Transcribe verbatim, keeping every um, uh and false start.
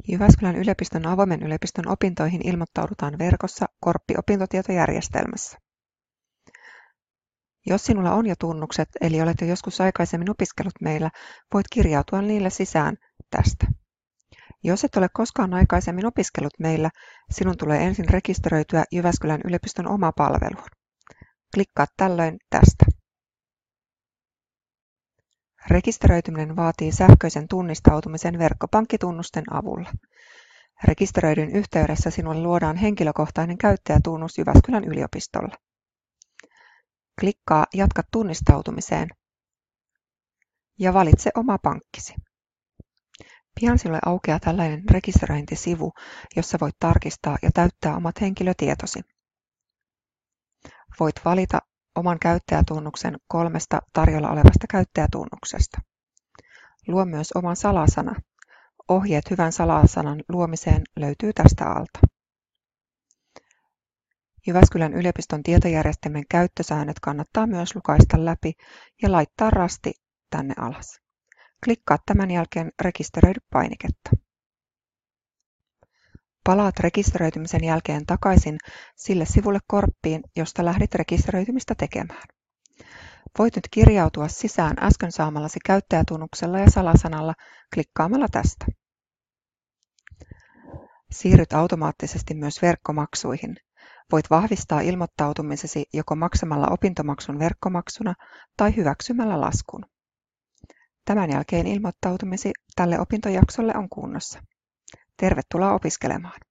Jyväskylän yliopiston avoimen yliopiston opintoihin ilmoittaudutaan verkossa Korppi-opintotietojärjestelmässä. Jos sinulla on jo tunnukset, eli olet jo joskus aikaisemmin opiskellut meillä, voit kirjautua niillä sisään tästä. Jos et ole koskaan aikaisemmin opiskellut meillä, sinun tulee ensin rekisteröityä Jyväskylän yliopiston omapalveluun. Klikkaa tällöin tästä. Rekisteröityminen vaatii sähköisen tunnistautumisen verkkopankkitunnusten avulla. Rekisteröidyn yhteydessä sinulle luodaan henkilökohtainen käyttäjätunnus Jyväskylän yliopistolla. Klikkaa Jatka tunnistautumiseen ja valitse oma pankkisi. Pian sinulle aukeaa tällainen rekisteröintisivu, jossa voit tarkistaa ja täyttää omat henkilötietosi. Voit valita oman käyttäjätunnuksen kolmesta tarjolla olevasta käyttäjätunnuksesta. Luo myös oman salasana. Ohjeet hyvän salasanan luomiseen löytyy tästä alta. Jyväskylän yliopiston tietojärjestelmän käyttösäännöt kannattaa myös lukaista läpi ja laittaa rasti tänne alas. Klikkaa tämän jälkeen Rekisteröidy -painiketta. Palaat rekisteröitymisen jälkeen takaisin sille sivulle Korppiin, josta lähdit rekisteröitymistä tekemään. Voit nyt kirjautua sisään äsken saamallasi käyttäjätunnuksella ja salasanalla klikkaamalla tästä. Siirryt automaattisesti myös verkkomaksuihin. Voit vahvistaa ilmoittautumisesi joko maksamalla opintomaksun verkkomaksuna tai hyväksymällä laskun. Tämän jälkeen ilmoittautumisi tälle opintojaksolle on kunnossa. Tervetuloa opiskelemaan!